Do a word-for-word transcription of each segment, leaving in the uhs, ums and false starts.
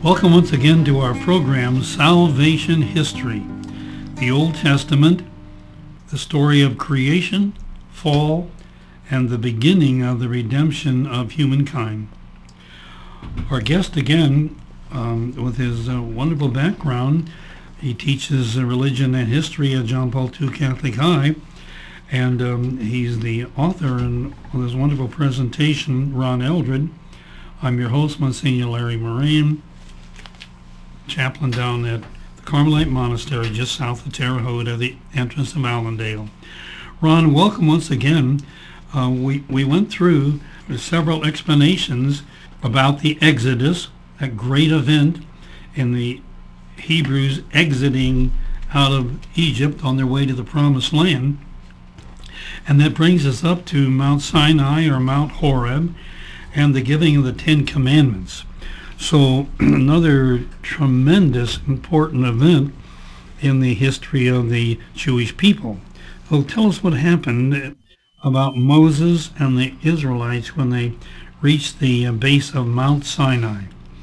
Welcome once again to our program, Salvation History. The Old Testament, the story of creation, fall, and the beginning of the redemption of humankind. Our guest again, um, with his uh, wonderful background, he teaches uh, religion and history at John Paul the Second Catholic High, and um, he's the author in this wonderful presentation, Ron Eldred. I'm your host, Monsignor Larry Moraine, chaplain down at the Carmelite Monastery just south of Terre Haute at the entrance of Allendale. Ron, welcome once again. Uh, we, we went through several explanations about the Exodus, that great event in the Hebrews exiting out of Egypt on their way to the Promised Land. And that brings us up to Mount Sinai or Mount Horeb and the giving of the Ten Commandments. So another tremendous important event in the history of the Jewish people. So tell us what happened about Moses and the Israelites when they reached the base of Mount Sinai.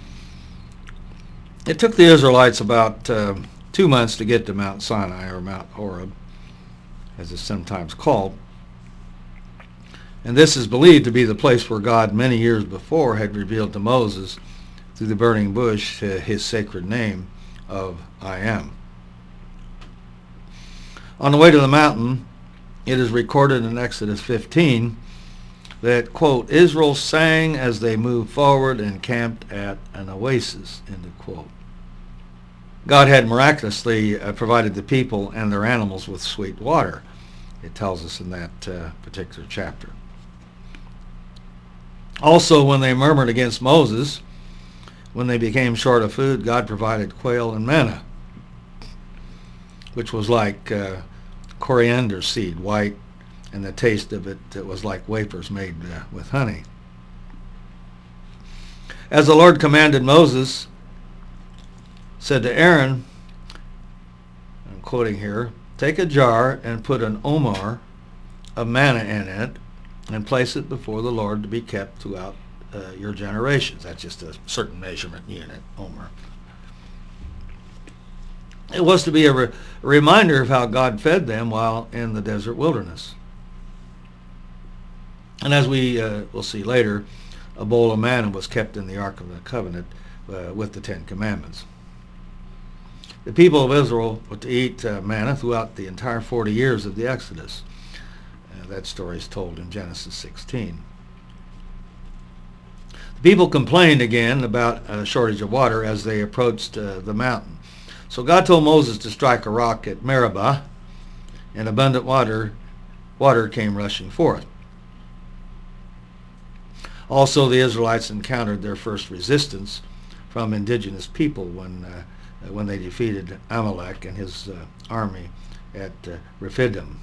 It took the Israelites about uh, two months to get to Mount Sinai, or Mount Horeb, as it's sometimes called. And this is believed to be the place where God many years before had revealed to Moses through the burning bush uh, his sacred name of I Am. On the way to the mountain, it is recorded in Exodus fifteen that, quote, Israel sang as they moved forward and camped at an oasis, end of quote. God had miraculously uh, provided the people and their animals with sweet water, it tells us in that uh, particular chapter. Also, when they murmured against Moses, when they became short of food, God provided quail and manna, which was like uh, coriander seed, white, and the taste of it, it was like wafers made uh, with honey. As the Lord commanded Moses, said to Aaron, I'm quoting here, take a jar and put an omer of manna in it and place it before the Lord to be kept throughout uh, your generations. That's just a certain measurement unit, omer. It was to be a, re- a reminder of how God fed them while in the desert wilderness. And as we uh, will see later, a bowl of manna was kept in the Ark of the Covenant uh, with the Ten Commandments. The people of Israel were to eat uh, manna throughout the entire forty years of the Exodus. Uh, that story is told in Genesis sixteen. The people complained again about a shortage of water as they approached uh, the mountain. So God told Moses to strike a rock at Meribah, and abundant water, water came rushing forth. Also, the Israelites encountered their first resistance from indigenous people when uh, when they defeated Amalek and his uh, army at uh, Rephidim.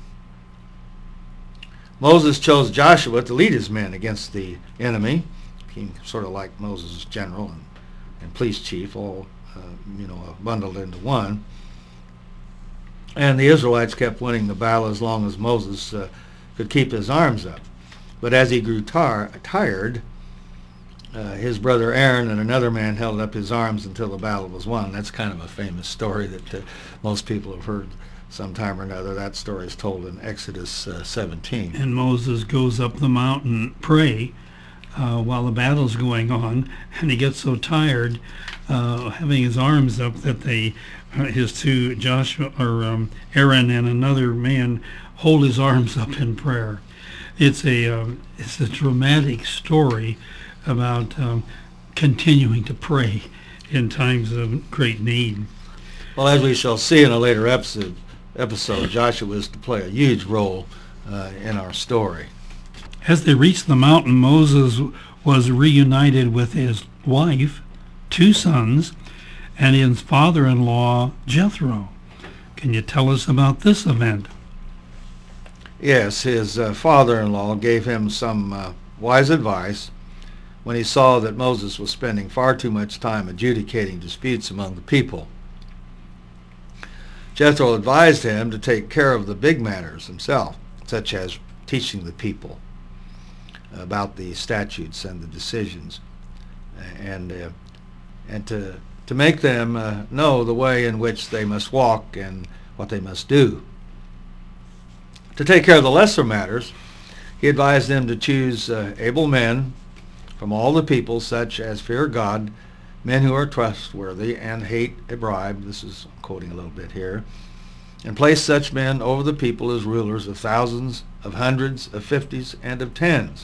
Moses chose Joshua to lead his men against the enemy. He sort of like Moses' general and, and police chief, all uh, you know, bundled into one. And the Israelites kept winning the battle as long as Moses uh, could keep his arms up. But as he grew tar- tired, uh, his brother Aaron and another man held up his arms until the battle was won. That's kind of a famous story that uh, most people have heard sometime or another. That story is told in Exodus uh, seventeen. And Moses goes up the mountain, pray, uh, while the battle's going on, and he gets so tired, uh, having his arms up, that they, uh, his two, Joshua or um, Aaron and another man, hold his arms up in prayer. It's a um, it's a dramatic story about um, continuing to pray in times of great need. Well, as we shall see in a later episode, episode Joshua is to play a huge role uh, in our story. As they reached the mountain, Moses was reunited with his wife, two sons, and his father-in-law, Jethro. Can you tell us about this event? Yes, his uh, father-in-law gave him some uh, wise advice when he saw that Moses was spending far too much time adjudicating disputes among the people. Jethro advised him to take care of the big matters himself, such as teaching the people about the statutes and the decisions, and uh, and to to make them uh, know the way in which they must walk and what they must do. To take care of the lesser matters, he advised them to choose uh, able men from all the people, such as fear God, men who are trustworthy and hate a bribe. This is quoting a little bit here. And place such men over the people as rulers of thousands, of hundreds, of fifties, and of tens.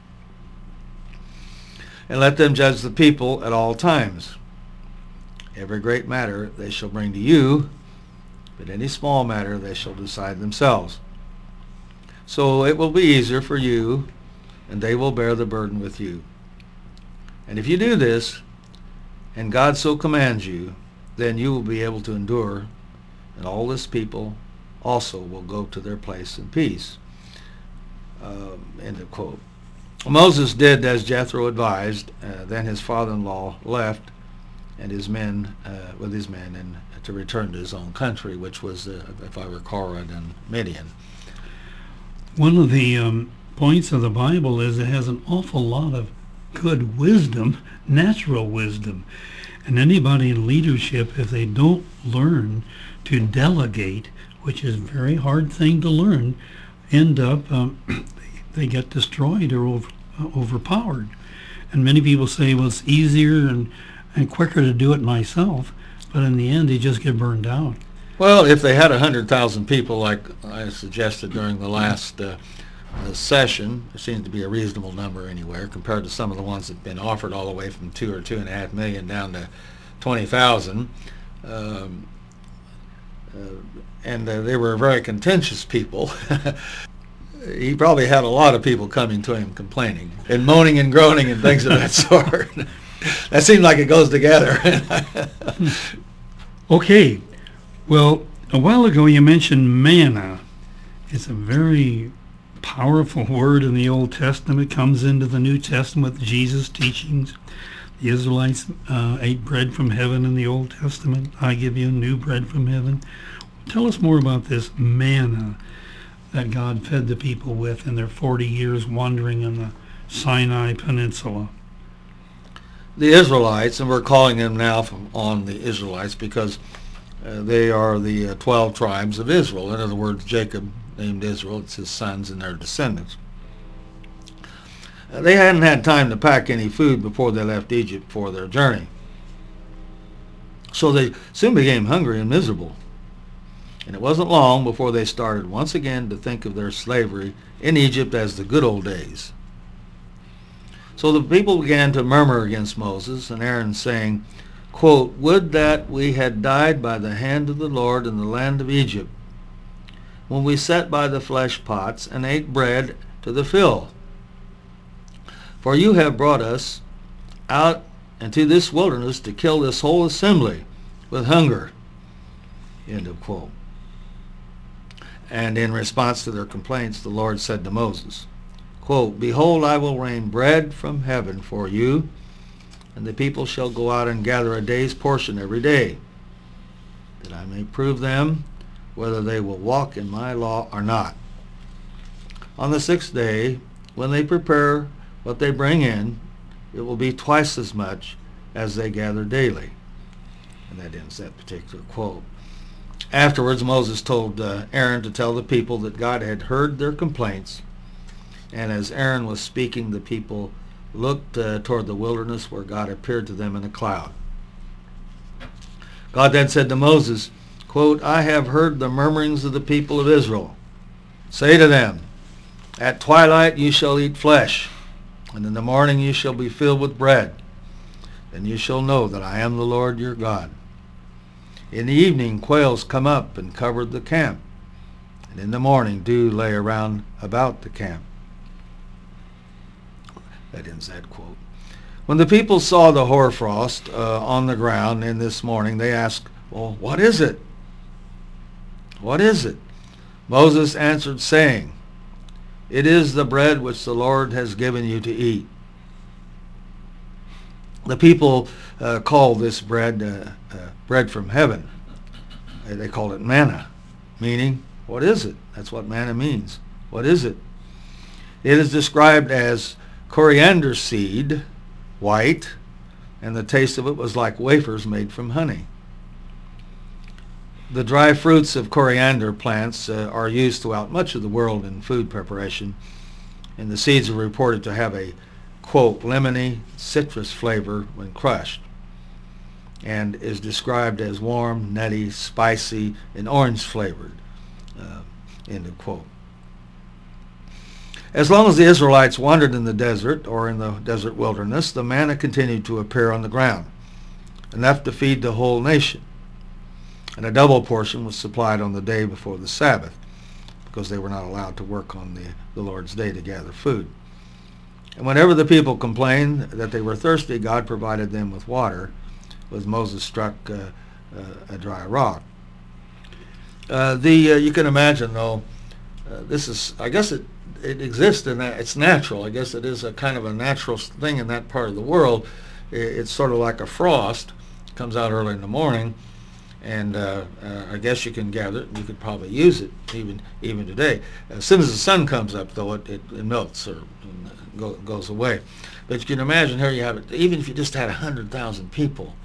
And let them judge the people at all times. Every great matter they shall bring to you, but any small matter they shall decide themselves. So it will be easier for you, and they will bear the burden with you. And if you do this, and God so commands you, then you will be able to endure, and all this people also will go to their place in peace. Uh, end of quote. Moses did as Jethro advised. Uh, then his father-in-law left, and his men uh, with his men, and to return to his own country, which was, uh, if I recall right, in Midian. One of the um, points of the Bible is it has an awful lot of good wisdom, natural wisdom. And anybody in leadership, if they don't learn to delegate, which is a very hard thing to learn, end up, um, they get destroyed or over, uh, overpowered. And many people say, well, it's easier and, and quicker to do it myself, but in the end, they just get burned out. Well, if they had one hundred thousand people, like I suggested during the last uh, uh, session, there seems to be a reasonable number anywhere compared to some of the ones that have been offered all the way from two or two and a half million down to twenty thousand. Um, uh, and uh, they were very contentious people. He probably had a lot of people coming to him complaining and moaning and groaning and things of that sort. That seemed like it goes together. Okay. Well, a while ago you mentioned manna. It's a very powerful word in the Old Testament. It comes into the New Testament with Jesus' teachings. The Israelites uh, ate bread from heaven in the Old Testament. I give you new bread from heaven. Tell us more about this manna that God fed the people with in their forty years wandering in the Sinai Peninsula. The Israelites, and we're calling them now from on the Israelites because uh, they are the uh, twelve tribes of Israel. In other words, Jacob named Israel. It's his sons and their descendants. Uh, they hadn't had time to pack any food before they left Egypt for their journey. So they soon became hungry and miserable. And it wasn't long before they started once again to think of their slavery in Egypt as the good old days. So the people began to murmur against Moses and Aaron, saying, quote, would that we had died by the hand of the Lord in the land of Egypt, when we sat by the flesh pots and ate bread to the fill. For you have brought us out into this wilderness to kill this whole assembly with hunger. End of quote. And in response to their complaints, the Lord said to Moses, quote, behold, I will rain bread from heaven for you, and the people shall go out and gather a day's portion every day, that I may prove them whether they will walk in my law or not. On the sixth day, when they prepare what they bring in, it will be twice as much as they gather daily. And that ends that particular quote. Afterwards, Moses told uh, Aaron to tell the people that God had heard their complaints. And as Aaron was speaking, the people looked uh, toward the wilderness where God appeared to them in a cloud. God then said to Moses, quote, I have heard the murmurings of the people of Israel. Say to them, at twilight you shall eat flesh, and in the morning you shall be filled with bread. Then you shall know that I am the Lord your God. In the evening quails come up and covered the camp, and in the morning dew lay around about the camp. That ends that quote. When the people saw the hoarfrost uh, on the ground in this morning, they asked, well, what is it? What is it? Moses answered, saying, it is the bread which the Lord has given you to eat. The people uh, call this bread uh, uh, bread from heaven. They call it manna, meaning, what is it? That's what manna means. What is it? It is described as coriander seed, white, and the taste of it was like wafers made from honey. The dry fruits of coriander plants uh, are used throughout much of the world in food preparation, and the seeds are reported to have a, quote, lemony citrus flavor when crushed, and is described as warm, nutty, spicy, and orange flavored, uh, end of quote. As long as the Israelites wandered in the desert or in the desert wilderness, the manna continued to appear on the ground, enough to feed the whole nation. And a double portion was supplied on the day before the Sabbath, because they were not allowed to work on the, the Lord's day to gather food. And whenever the people complained that they were thirsty, God provided them with water, as Moses struck uh, uh, a dry rock. Uh, the uh, you can imagine, though, uh, this is, I guess it, it exists in that, it's natural. I guess it is a kind of a natural thing in that part of the world. It, it's sort of like a frost. It comes out early in the morning, and uh, uh, I guess you can gather it, and you could probably use it even even today. As soon as the sun comes up, though, it, it, it melts or go, goes away. But you can imagine here you have it, even if you just had one hundred thousand people,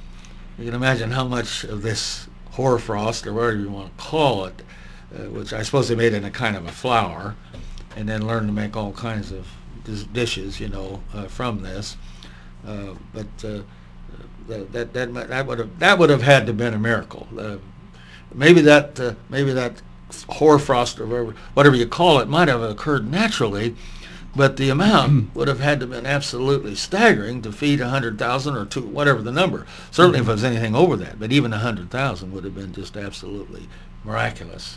you can imagine how much of this hoarfrost, or whatever you want to call it, uh, which I suppose they made in a kind of a flour, and then learned to make all kinds of dis- dishes, you know, uh, from this. Uh, but uh, that that that that would have that would have had to have been a miracle. Uh, maybe that uh, maybe that hoarfrost or whatever, whatever you call it might have occurred naturally, but the amount would have had to have been absolutely staggering to feed a hundred thousand or two, whatever the number. Certainly, if it was anything over that, but even a hundred thousand would have been just absolutely miraculous.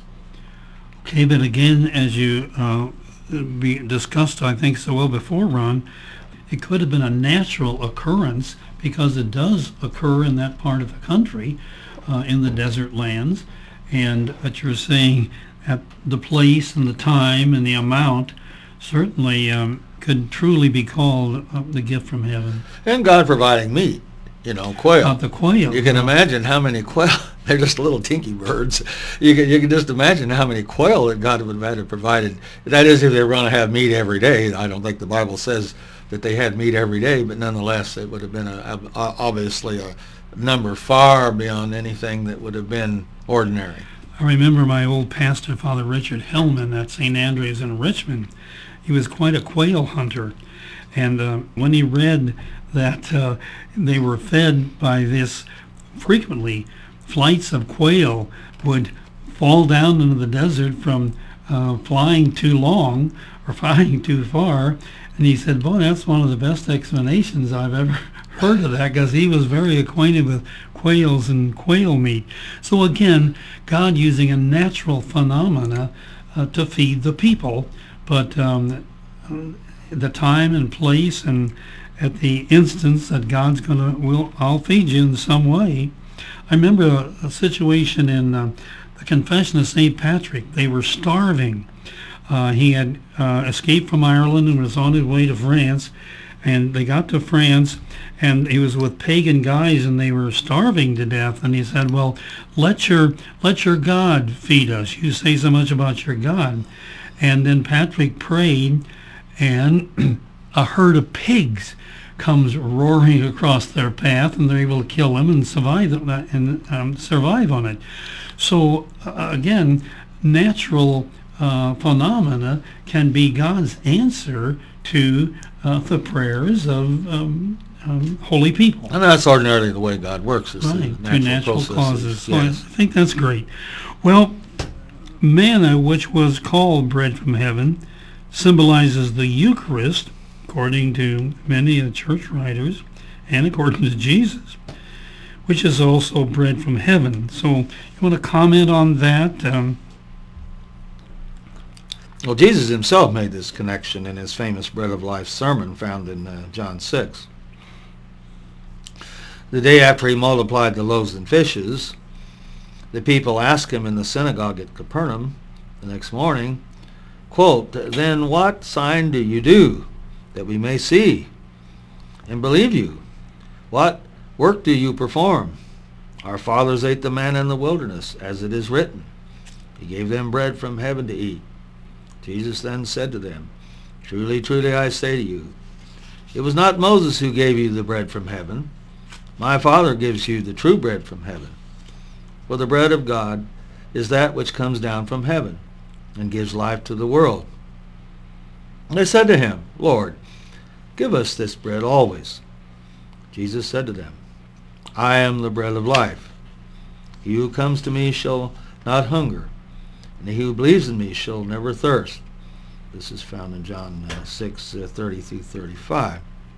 Okay, but again, as you uh, be discussed, I think so well before, Ron, it could have been a natural occurrence because it does occur in that part of the country, uh, in the desert lands, and what you're saying at the place and the time and the amount certainly um, could truly be called uh, the gift from heaven. And God providing meat, you know, quail. Uh, the quail. You can imagine how many quail. They're just little tinky birds. You can you can just imagine how many quail that God would have had to provided. That is, if they were going to have meat every day. I don't think the Bible says that they had meat every day, but nonetheless, it would have been a, a, obviously a number far beyond anything that would have been ordinary. I remember my old pastor, Father Richard Hellman, at Saint Andrews in Richmond. He was quite a quail hunter, and uh, when he read that uh, they were fed by this frequently, flights of quail would fall down into the desert from uh, flying too long or flying too far, and he said, boy, that's one of the best explanations I've ever heard of that, because he was very acquainted with quails and quail meat. So again, God using a natural phenomena uh, to feed the people, but um, the time and place and at the instance that God's gonna, will, I'll feed you in some way. I remember a, a situation in uh, the Confession of Saint Patrick. They were starving. Uh, he had uh, escaped from Ireland and was on his way to France, and they got to France, and he was with pagan guys, and they were starving to death. And he said, well, let your let your God feed us. You say so much about your God. And then Patrick prayed, and a herd of pigs comes roaring across their path, and they're able to kill them and survive and um, survive on it. So uh, again, natural uh, phenomena can be God's answer to uh, the prayers of um, um, holy people. And that's ordinarily the way God works, is right, natural to natural processes. causes. So Yes. I think that's great. Well, manna, which was called bread from heaven, symbolizes the Eucharist, according to many of the church writers, and according to Jesus, which is also bread from heaven. So you want to comment on that? Um, Well, Jesus himself made this connection in his famous Bread of Life sermon found in uh, John six. The day after he multiplied the loaves and fishes, the people asked him in the synagogue at Capernaum the next morning, quote, then what sign do you do that we may see and believe you? What work do you perform? Our fathers ate the manna in the wilderness, as it is written. He gave them bread from heaven to eat. Jesus then said to them, truly, truly, I say to you, It was not Moses who gave you the bread from heaven. My Father gives you the true bread from heaven. For the bread of God is that which comes down from heaven and gives life to the world. And they said to him, Lord, give us this bread always. Jesus said to them, I am the bread of life. He who comes to me shall not hunger, and he who believes in me shall never thirst. This is found in John uh, six, uh, thirty through thirty-five.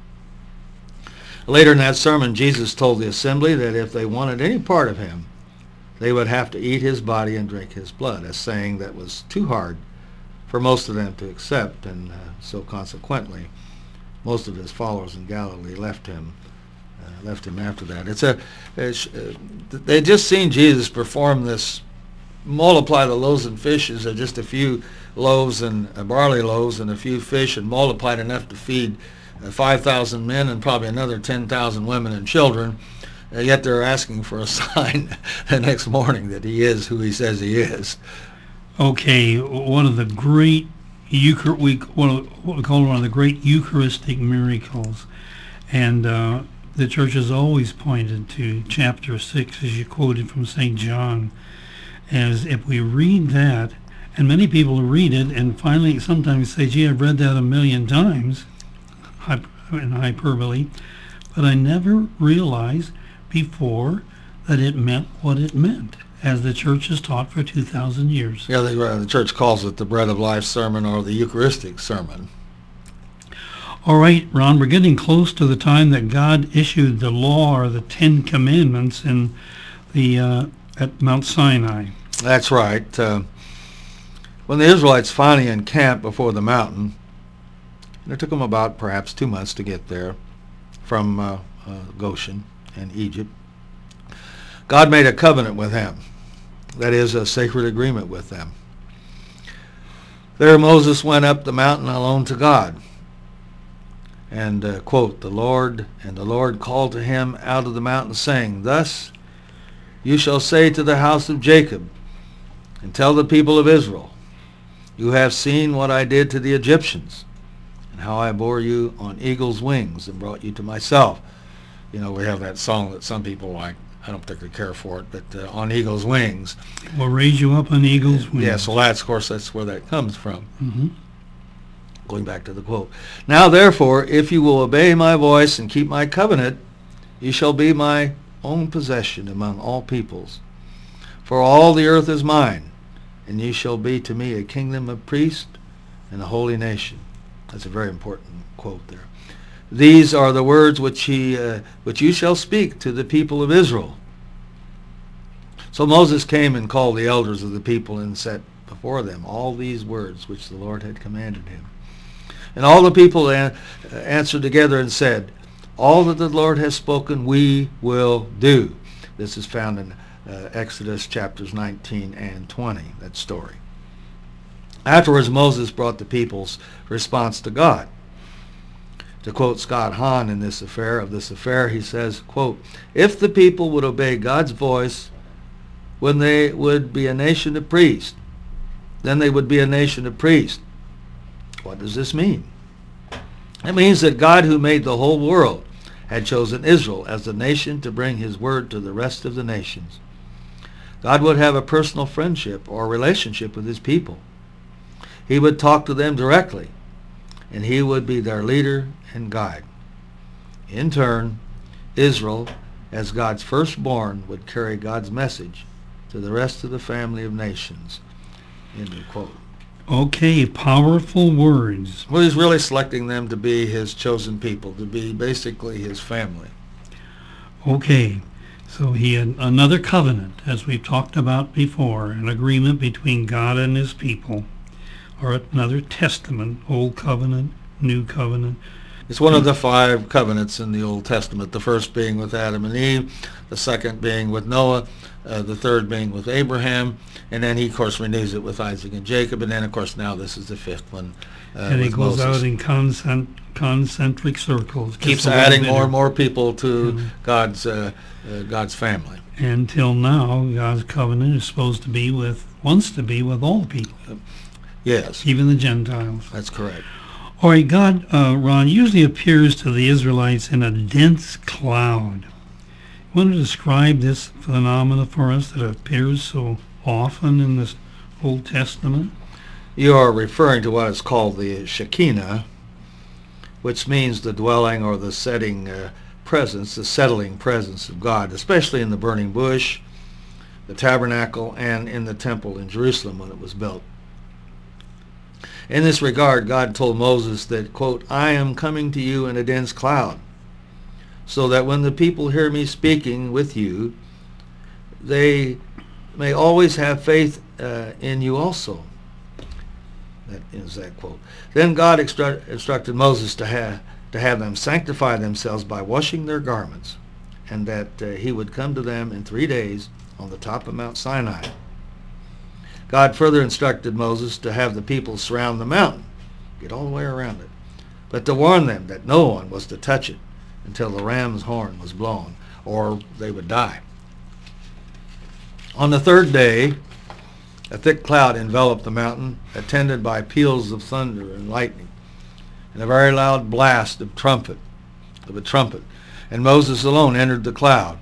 Later in that sermon, Jesus told the assembly that if they wanted any part of him, they would have to eat his body and drink his blood, a saying that was too hard for most of them to accept, and uh, so consequently, most of his followers in Galilee left him, uh, left him after that. It's a, it's, uh, they had just seen Jesus perform this, multiply the loaves and fishes, uh, just a few loaves and uh, barley loaves and a few fish, and multiplied enough to feed uh, five thousand men and probably another ten thousand women and children. Uh, yet they're asking for a sign the next morning that he is who he says he is. Okay, one of the great Euchar- we one of, what we call one of the great Eucharistic miracles, and uh, the church has always pointed to chapter six, as you quoted from Saint John, as if we read that, and many people read it and finally sometimes say, "Gee, I've read that a million times," in hyperbole, but I never realized before that it meant what it meant, as the church has taught for two thousand years. Yeah, the, uh, the church calls it the Bread of Life sermon or the Eucharistic sermon. All right, Ron, we're getting close to the time that God issued the law or the Ten Commandments in the uh, at Mount Sinai. That's right. Uh, when the Israelites finally encamped before the mountain, and it took them about perhaps two months to get there from uh, uh, Goshen and Egypt, God made a covenant with them. That is, a sacred agreement with them. There Moses went up the mountain alone to God. And, uh, quote, the Lord, and the Lord called to him out of the mountain, saying, Thus you shall say to the house of Jacob, and tell the people of Israel, You have seen what I did to the Egyptians, and how I bore you on eagle's wings and brought you to myself. You know, we have that song that some people like. I don't particularly care for it, but uh, on eagle's wings. We'll raise you up on eagle's wings. Yes, well, that's, of course, that's where that comes from. Mm-hmm. Going back to the quote. Now, therefore, if you will obey my voice and keep my covenant, you shall be my own possession among all peoples. For all the earth is mine, and you shall be to me a kingdom of priests and a holy nation. That's a very important quote there. These are the words which he, uh, which you shall speak to the people of Israel. So Moses came and called the elders of the people and set before them all these words which the Lord had commanded him. And all the people an- answered together and said, All that the Lord has spoken we will do. This is found in uh, Exodus chapters nineteen and twenty, that story. Afterwards, Moses brought the people's response to God. To quote Scott Hahn in this affair, of this affair, he says, quote, If the people would obey God's voice, when they would be a nation of priests, then they would be a nation of priests. What does this mean? It means that God, who made the whole world, had chosen Israel as the nation to bring his word to the rest of the nations. God would have a personal friendship or relationship with his people. He would talk to them directly, and he would be their leader and guide. In turn, Israel, as God's firstborn, would carry God's message to the rest of the family of nations. End of quote. Okay, powerful words. Well, he's really selecting them to be his chosen people, to be basically his family. Okay, so he had another covenant, as we've talked about before, an agreement between God and his people, or another testament, Old Covenant, New Covenant. It's one of the five covenants in the Old Testament, the first being with Adam and Eve, the second being with Noah, uh, the third being with Abraham, and then he, of course, renews it with Isaac and Jacob, and then, of course, now this is the fifth one uh, and he with goes Moses. out in concent- concentric circles. Keeps just a little adding bit more of- and more people to Mhm. God's uh, uh, God's family. Until now, God's covenant is supposed to be with, wants to be with all people, Yes, even the Gentiles. that's correct. All right, God, uh, Ron, usually appears to the Israelites in a dense cloud. You want to describe this phenomena for us that appears so often in this Old Testament? You are referring to what is called the Shekinah, which means the dwelling or the setting uh, presence, the settling presence of God, especially in the burning bush, the tabernacle, and in the temple in Jerusalem when it was built. In this regard, God told Moses that, quote, I am coming to you in a dense cloud, so that when the people hear me speaking with you, they may always have faith uh, in you also. That is that quote. Then God instru- instructed Moses to have, to have them sanctify themselves by washing their garments, and that uh, he would come to them in three days on the top of Mount Sinai. God further instructed Moses to have the people surround the mountain, get all the way around it, but to warn them that no one was to touch it until the ram's horn was blown, or they would die. On the third day, a thick cloud enveloped the mountain, attended by peals of thunder and lightning, and a very loud blast of trumpet, of a trumpet, and Moses alone entered the cloud.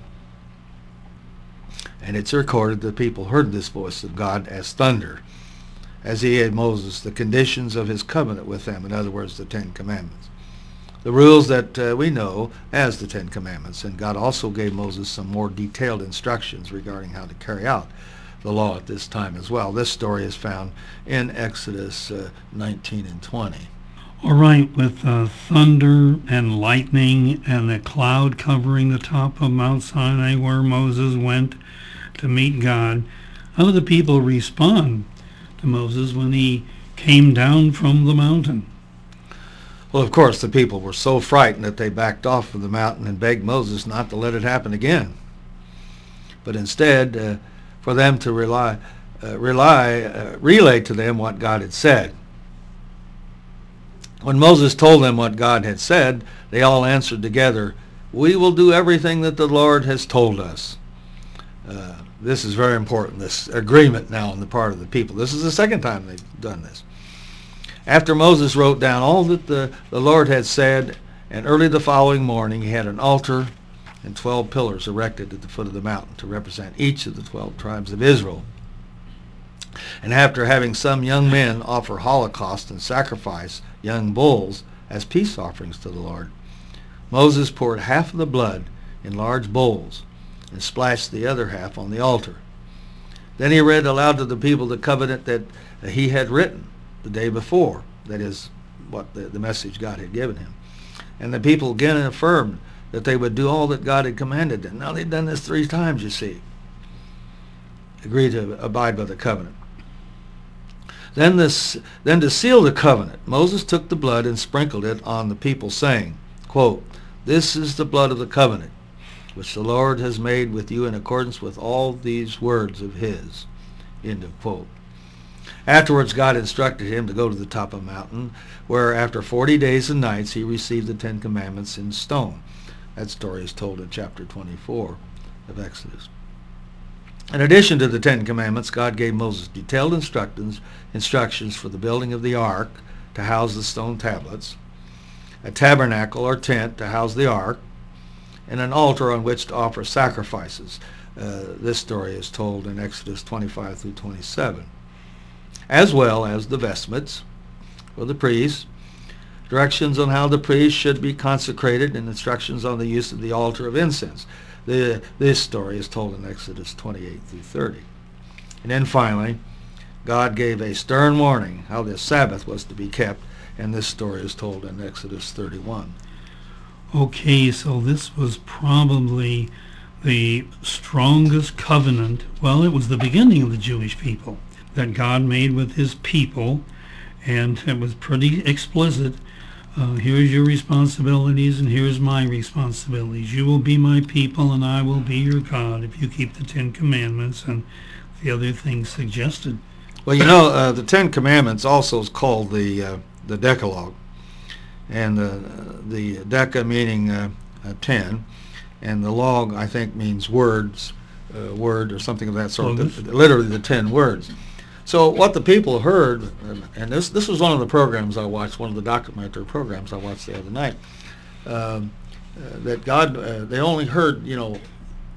And it's recorded the people heard this voice of God as thunder, as he gave Moses the conditions of his covenant with them, in other words, the Ten Commandments. The rules that uh, we know as the Ten Commandments, and God also gave Moses some more detailed instructions regarding how to carry out the law at this time as well. This story is found in Exodus uh, nineteen and twenty. All right, with uh, thunder and lightning and the cloud covering the top of Mount Sinai where Moses went to meet God, how did the people respond to Moses when he came down from the mountain? Well, of course, the people were so frightened that they backed off of the mountain and begged Moses not to let it happen again, but instead uh, for them to rely, uh, rely, uh, relay to them what God had said. When Moses told them what God had said, they all answered together, we will do everything that the Lord has told us. Uh, this is very important, this agreement now on the part of the people. This is the second time they've done this. After Moses wrote down all that the, the Lord had said, and early the following morning he had an altar and twelve pillars erected at the foot of the mountain to represent each of the twelve tribes of Israel. And after having some young men offer holocaust and sacrifice young bulls as peace offerings to the Lord, Moses poured half of the blood in large bowls and splashed the other half on the altar. Then he read aloud to the people the covenant that he had written the day before, that is, what the, the message God had given him. And the people again affirmed that they would do all that God had commanded them. Now they've done this three times, you see. Agreed to abide by the covenant. Then, this, then to seal the covenant, Moses took the blood and sprinkled it on the people, saying, quote, this is the blood of the covenant, which the Lord has made with you in accordance with all these words of his. End of quote. Afterwards, God instructed him to go to the top of a mountain, where after forty days and nights he received the Ten Commandments in stone. That story is told in chapter twenty-four of Exodus. In addition to the Ten Commandments, God gave Moses detailed instructions, instructions for the building of the ark to house the stone tablets, a tabernacle or tent to house the ark, and an altar on which to offer sacrifices. Uh, this story is told in Exodus twenty-five through twenty-seven. As well as the vestments for the priests, directions on how the priest should be consecrated, and instructions on the use of the altar of incense. The, this story is told in Exodus twenty-eight through thirty. And then finally, God gave a stern warning how the Sabbath was to be kept, and this story is told in Exodus thirty-one. Okay, so this was probably the strongest covenant. Well, it was the beginning of the Jewish people that God made with his people, and it was pretty explicit. Uh, here's your responsibilities and here's my responsibilities. You will be my people and I will be your God if you keep the Ten Commandments and the other things suggested. Well, you know, uh, the Ten Commandments also is called the uh, the Decalogue, and the the deca meaning uh, uh, ten, and the log I think means words, uh, word or something of that sort. The, literally the ten words. So what the people heard, and, and this this was one of the programs I watched, one of the documentary programs I watched the other night, um, uh, that God, uh, they only heard, you know,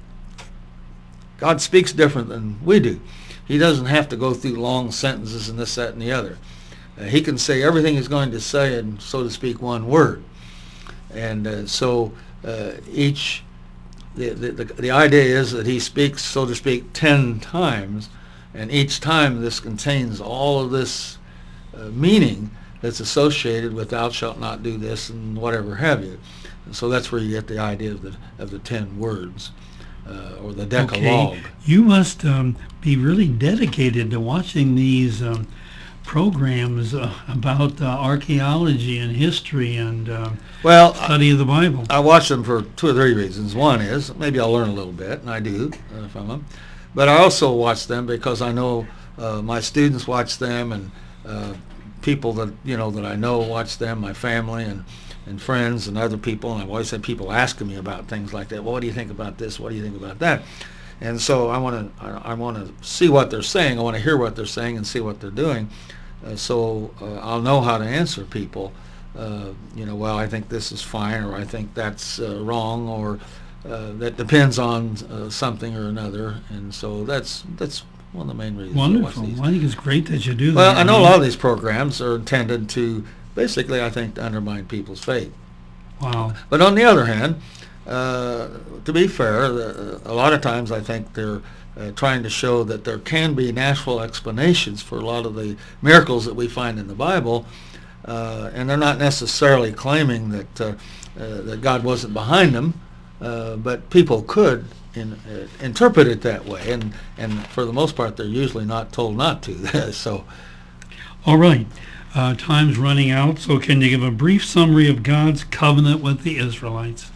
God speaks different than we do. He doesn't have to go through long sentences and this, that, and the other. Uh, he can say everything he's going to say in, so to speak, one word. And uh, so uh, each, the, the, the idea is that he speaks, so to speak, ten times, and each time this contains all of this uh, meaning that's associated with thou shalt not do this and whatever have you. And so that's where you get the idea of the, of the ten words. Uh, or the Decalogue. Okay. You must um, be really dedicated to watching these um, programs uh, about uh, archaeology and history and uh, well, study I, of the Bible. I watch them for two or three reasons. One is maybe I'll learn a little bit, and I do uh, from them. But I also watch them because I know uh, my students watch them, and uh, people that you know that I know watch them, my family and and friends and other people, and I've always had people asking me about things like that. Well, what do you think about this? What do you think about that? And so I want to I, I want to see what they're saying. I want to hear what they're saying and see what they're doing, uh, so uh, I'll know how to answer people. Uh, you know, well, I think this is fine, or I think that's uh, wrong, or uh, that depends on uh, something or another. And so that's that's one of the main reasons. Wonderful. I watch these. Well, I think it's great that you do Well, that. I know a lot of these programs are intended to basically, I think, to undermine people's faith. Wow. But on the other hand, uh, to be fair, uh, a lot of times I think they're uh, trying to show that there can be natural explanations for a lot of the miracles that we find in the Bible, uh, and they're not necessarily claiming that uh, uh, that God wasn't behind them, uh, but people could in, uh, interpret it that way, and, and for the most part, they're usually not told not to. So, all right. Uh, time's running out, so can you give a brief summary of God's covenant with the Israelites?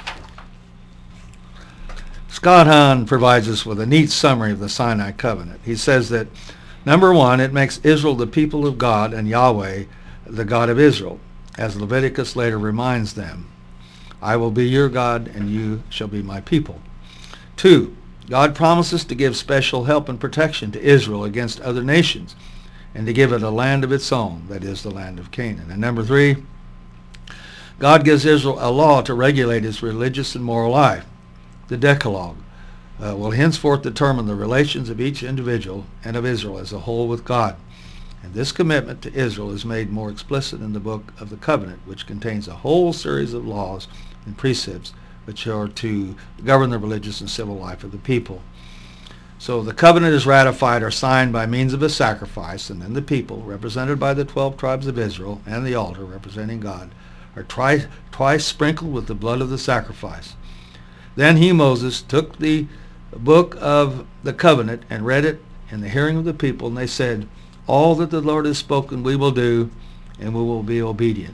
Scott Hahn provides us with a neat summary of the Sinai covenant. He says that, number one, it makes Israel the people of God and Yahweh the God of Israel, as Leviticus later reminds them. I will be your God and you shall be my people. Two, God promises to give special help and protection to Israel against other nations, and to give it a land of its own, that is the land of Canaan. And number three, God gives Israel a law to regulate its religious and moral life. The Decalogue uh, will henceforth determine the relations of each individual and of Israel as a whole with God. And this commitment to Israel is made more explicit in the book of the covenant, which contains a whole series of laws and precepts which are to govern the religious and civil life of the people. So the covenant is ratified or signed by means of a sacrifice, and then the people, represented by the twelve tribes of Israel, and the altar, representing God, are twice, twice sprinkled with the blood of the sacrifice. Then he, Moses, took the book of the covenant and read it in the hearing of the people, and they said, all that the Lord has spoken we will do, and we will be obedient.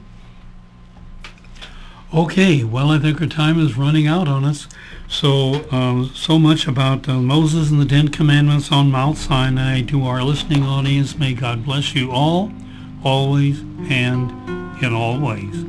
Okay, well, I think our time is running out on us. So, uh, so much about uh, Moses and the Ten Commandments on Mount Sinai. To our listening audience, may God bless you all, always, and in all ways.